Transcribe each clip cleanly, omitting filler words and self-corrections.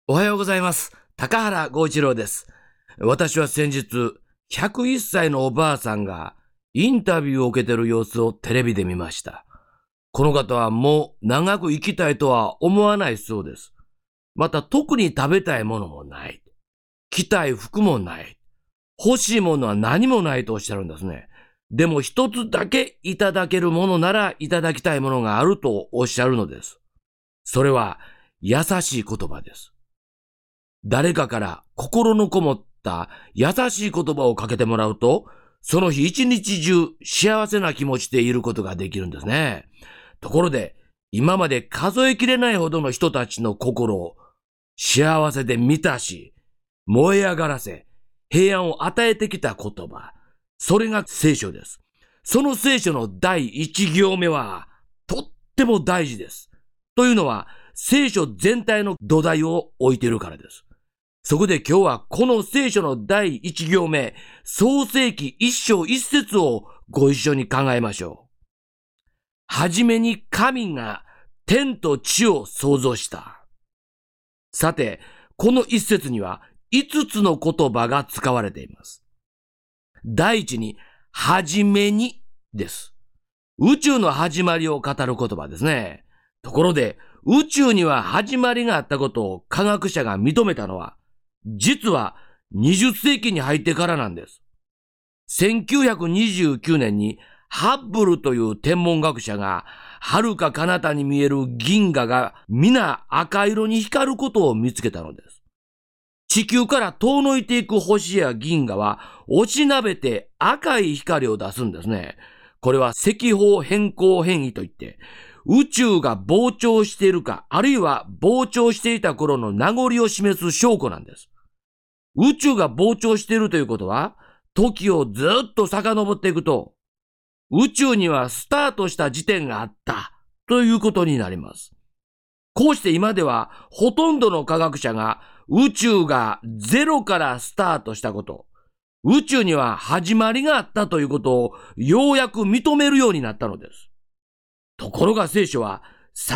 おはようございます。高原剛一郎です。私は先日、101歳のおばあさんがインタビューを受けている様子をテレビで見ました。この方はもう長く生きたいとは思わないそうです。また特に食べたいものもない。着たい服もない。欲しいものは何もないとおっしゃるんですね。でも一つだけいただけるものならいただきたいものがあるとおっしゃるのです。それは優しい言葉です。誰かから心のこもった優しい言葉をかけてもらうと、その日一日中幸せな気持ちでいることができるんですね。ところで、今まで数えきれないほどの人たちの心を幸せで満たし、燃え上がらせ、平安を与えてきた言葉。それが聖書です。その聖書の第一行目は、とっても大事です。というのは、聖書全体の土台を置いているからです。そこで今日はこの聖書の第一行目、創世記一章一節をご一緒に考えましょう。はじめに神が天と地を創造した。さて、この一節には5つの言葉が使われています。第一に、はじめにです。宇宙の始まりを語る言葉ですね。ところで、宇宙には始まりがあったことを科学者が認めたのは、実は20世紀に入ってからなんです。1929年にハッブルという天文学者が、遥か彼方に見える銀河が皆赤色に光ることを見つけたのです。地球から遠のいていく星や銀河は押しなべて赤い光を出すんですね。これは赤方変更変異といって、宇宙が膨張しているか、あるいは膨張していた頃の名残を示す証拠なんです。宇宙が膨張しているということは、時をずっと遡っていくと、宇宙にはスタートした時点があったということになります。こうして今ではほとんどの科学者が宇宙がゼロからスタートしたこと、宇宙には始まりがあったということをようやく認めるようになったのです。ところが聖書は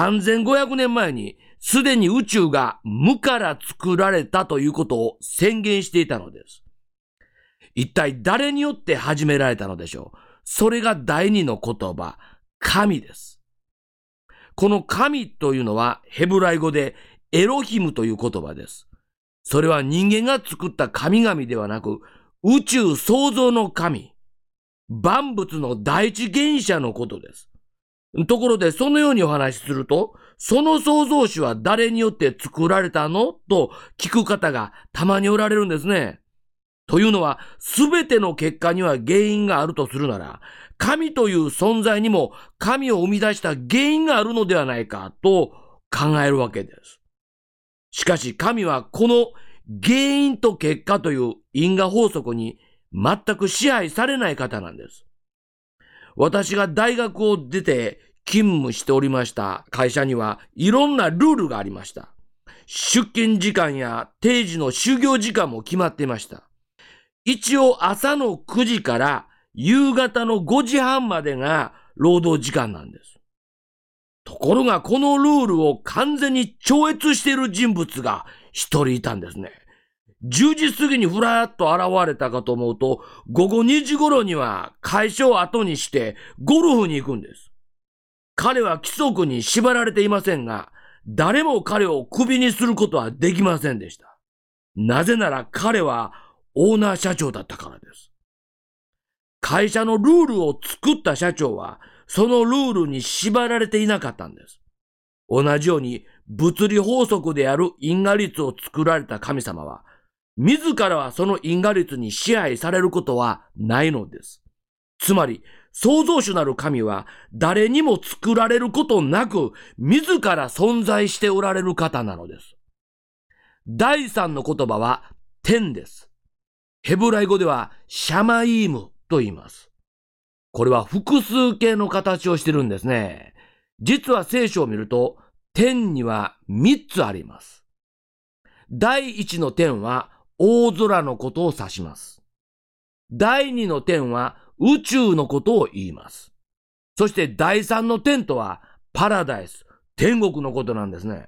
3500年前にすでに宇宙が無から作られたということを宣言していたのです。一体誰によって始められたのでしょう。それが第二の言葉、神です。この神というのはヘブライ語でエロヒムという言葉です。それは人間が作った神々ではなく、宇宙創造の神、万物の第一原者のことです。ところでそのようにお話しすると、その創造主は誰によって作られたのと聞く方がたまにおられるんですね。というのは、すべての結果には原因があるとするなら、神という存在にも神を生み出した原因があるのではないかと考えるわけです。しかし神はこの原因と結果という因果法則に全く支配されない方なんです。私が大学を出て勤務しておりました会社にはいろんなルールがありました。出勤時間や定時の就業時間も決まっていました。一応朝の9時から夕方の5時半までが労働時間なんです。ところがこのルールを完全に超越している人物が一人いたんですね。10時過ぎにふらっと現れたかと思うと、午後2時頃には会社を後にしてゴルフに行くんです。彼は規則に縛られていませんが、誰も彼をクビにすることはできませんでした。なぜなら彼はオーナー社長だったからです。会社のルールを作った社長は、そのルールに縛られていなかったんです。同じように物理法則である因果律を作られた神様は、自らはその因果律に支配されることはないのです。つまり、創造主なる神は誰にも作られることなく、自ら存在しておられる方なのです。第三の言葉は天です。ヘブライ語ではシャマイームと言います。これは複数形の形をしてるんですね。実は聖書を見ると、天には3つあります。第一の天は大空のことを指します。第二の天は宇宙のことを言います。そして第三の天とはパラダイス、天国のことなんですね。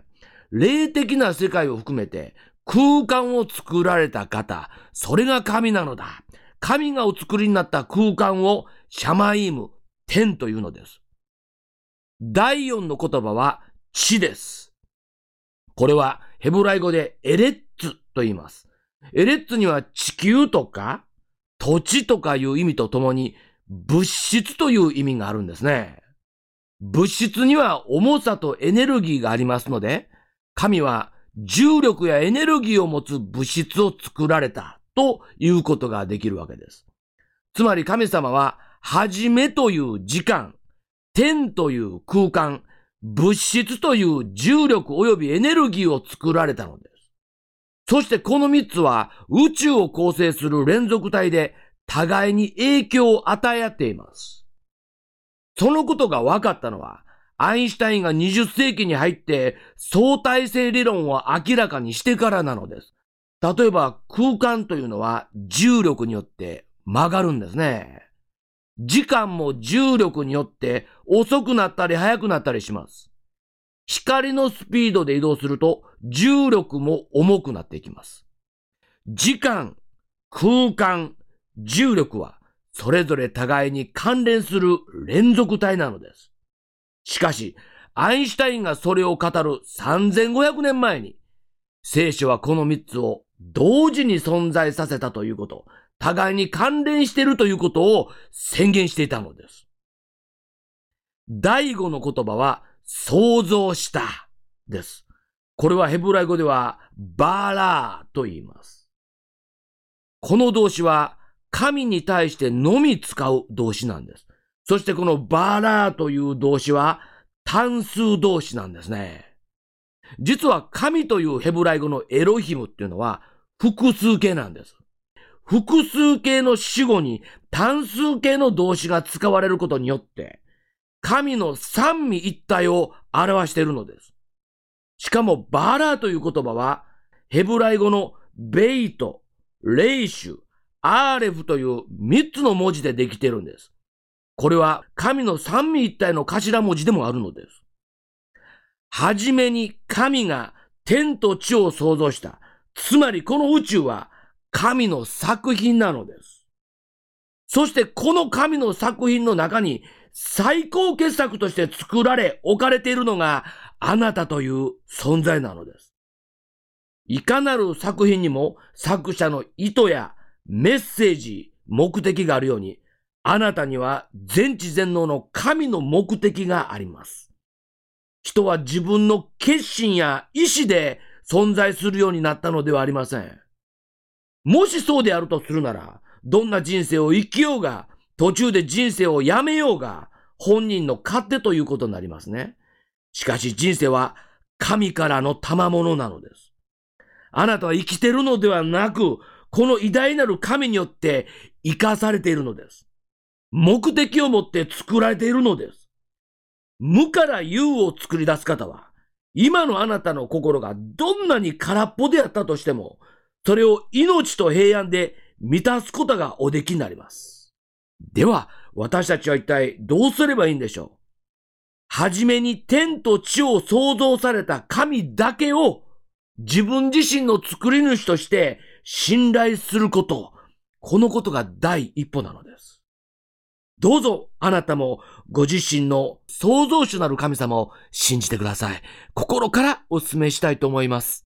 霊的な世界を含めて空間を作られた方、それが神なのだ。神がお作りになった空間をシャマイーム、天というのです。第4の言葉は地です。これはヘブライ語でエレッツと言います。エレッツには地球とか土地とかいう意味とともに物質という意味があるんですね。物質には重さとエネルギーがありますので、神は重力やエネルギーを持つ物質を作られたということができるわけです。つまり神様は、はじめという時間、天という空間、物質という重力及びエネルギーを作られたのです。そしてこの3つは宇宙を構成する連続体で互いに影響を与え合っています。そのことが分かったのは、アインシュタインが20世紀に入って相対性理論を明らかにしてからなのです。例えば空間というのは重力によって曲がるんですね。時間も重力によって遅くなったり速くなったりします。光のスピードで移動すると重力も重くなっていきます。時間、空間、重力はそれぞれ互いに関連する連続体なのです。しかし、アインシュタインがそれを語る3500年前に、聖書はこの3つを同時に存在させたということ、互いに関連しているということを宣言していたのです。第5の言葉は、創造したです。これはヘブライ語ではバーラーと言います。この動詞は神に対してのみ使う動詞なんです。そしてこのバーラーという動詞は単数動詞なんですね。実は神というヘブライ語のエロヒムっていうのは複数形なんです。複数形の主語に単数形の動詞が使われることによって神の三位一体を表しているのです。しかもバーラーという言葉はヘブライ語のベイト、レイシュ、アーレフという3つの文字でできているんです。これは神の三位一体の頭文字でもあるのです。はじめに神が天と地を創造した。つまりこの宇宙は神の作品なのです。そしてこの神の作品の中に最高傑作として作られ置かれているのがあなたという存在なのです。いかなる作品にも作者の意図やメッセージ、目的があるように、あなたには全知全能の神の目的があります。人は自分の決心や意志で存在するようになったのではありません。もしそうであるとするなら、どんな人生を生きようが、途中で人生をやめようが、本人の勝手ということになりますね。しかし人生は神からの賜物なのです。あなたは生きているのではなく、この偉大なる神によって生かされているのです。目的を持って作られているのです。無から有を作り出す方は、今のあなたの心がどんなに空っぽであったとしても、それを命と平安で満たすことがおできになります。では、私たちは一体どうすればいいんでしょう。はじめに天と地を創造された神だけを自分自身の作り主として信頼すること。このことが第一歩なのです。どうぞあなたもご自身の創造主なる神様を信じてください。心からお勧めしたいと思います。